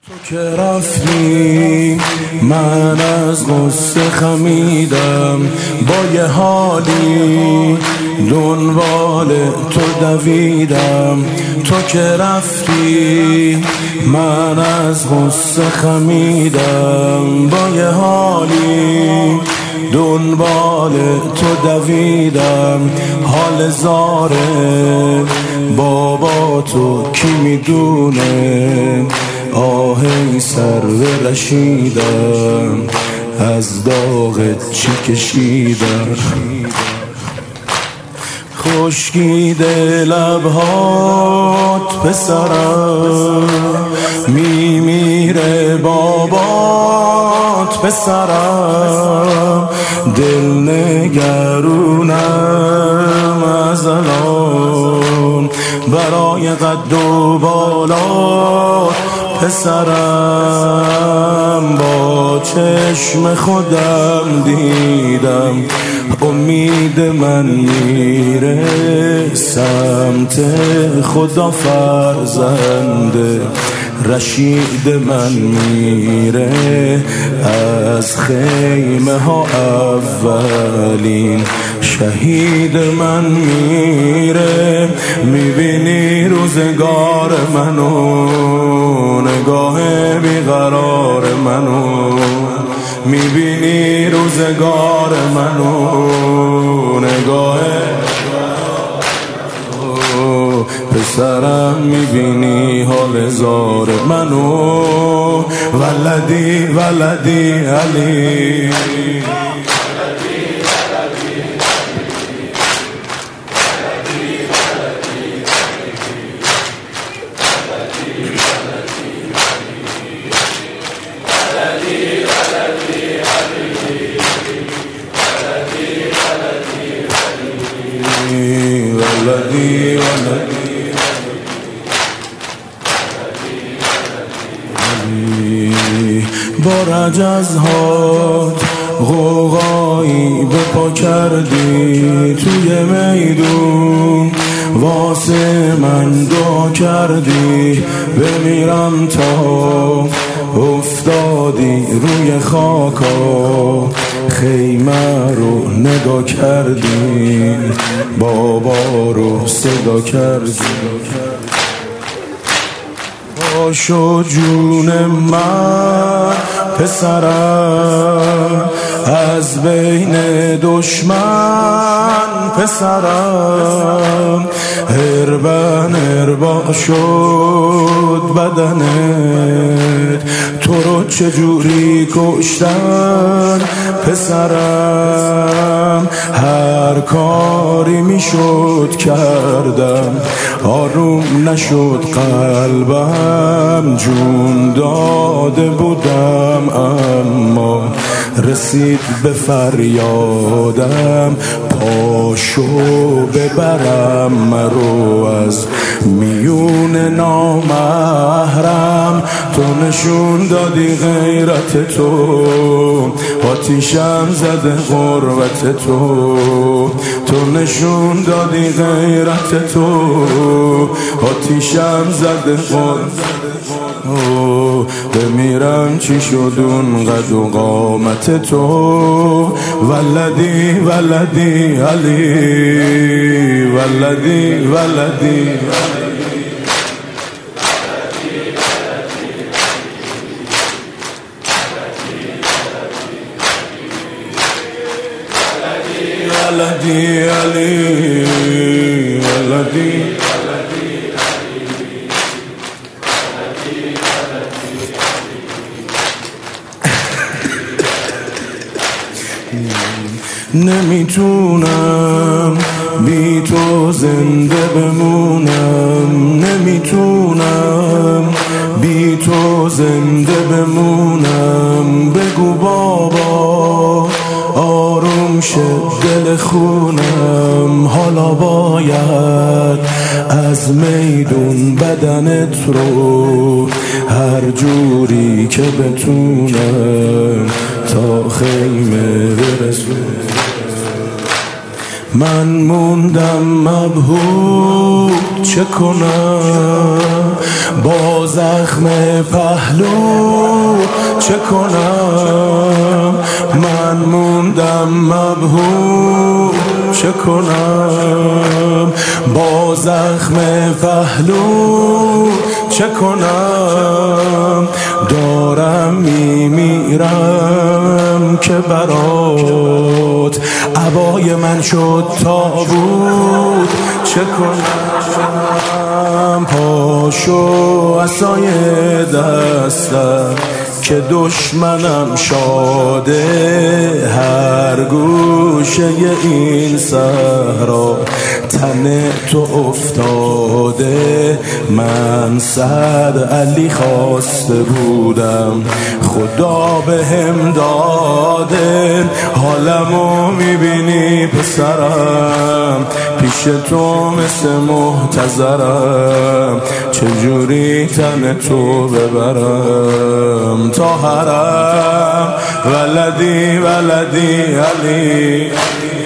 تو که رفتی من از غصه خمیدم، با یه حالی دنبال تو دویدم. تو که رفتی من از غصه خمیدم، با یه حالی دنبال تو دویدم. حال زاره بابا تو کی میدونه، آهی سر رشیدم از داغت چی کشیدم. خشکیده لبهات پسرم، میمیره بابات پسرم. دل نگرونم از الان برای قد و بالات پسرم. با چشم خودم دیدم امید من میره سمت خدا، فرزند رشید من میره از خیمه ها، اولین شهید من میره. میبینی روزگار منو، نگاه بیقرار منو، میبینی روزگار منو، نگاه پسرم، میبینی حال زار منو. ولدی ولدی علی، ولدی با رجزهات غوغایی به پا کردی، توی میدون واسه من دعا کردی. بمیرم تا افتادی روی خاکا، خیمه رو نگاه کردی، بابا رو صدا کردی. پاشو جون من پسرم، از بین دشمن پسرم. هربا شد بدنت، تو رو چجوری کشتن پسرم. هر کاری میشد کردم، آروم نشد قلبم. جون داده بودم اما رسید به فریادم. پاشو ببرم مرو از میون نامحرم. تو نشون دادی غیرت تو، آتیشم زده غربت تو. تو نشون دادی غیرت تو، آتیشم زده غربت. بمیرم چی شد اون قد و قامت تو. ولدی ولدی علی، ولدی ولدی ولدی علی، ولدی نمیتونم بی تو زنده بمونم، نمیتونم بی تو زنده بمونم. بگو بابا آروم شد دل خونم، حالا باید از میدون بدنت رو هر جوری که بتونم تا خیمه برسونم. من موندم مبهوت چه کنم، با زخم پهلو چه کنم؟ من موندم مبهوت چه کنم؟ با زخم پهلو چه کنم؟ دارم میمیرم که برات عبای من شد تابوت چه کنم؟ پاشو عصای دستم که دشمنم شاده، هر گوشه این صحرا تن تو افتاده. من صد علی خواسته بودم، خدا بهم داده. حالمو میبینی پسرم، پیش تو مثل محتضرم، چجوری تن تو ببرم تا حرم؟ ولدی ولدی علی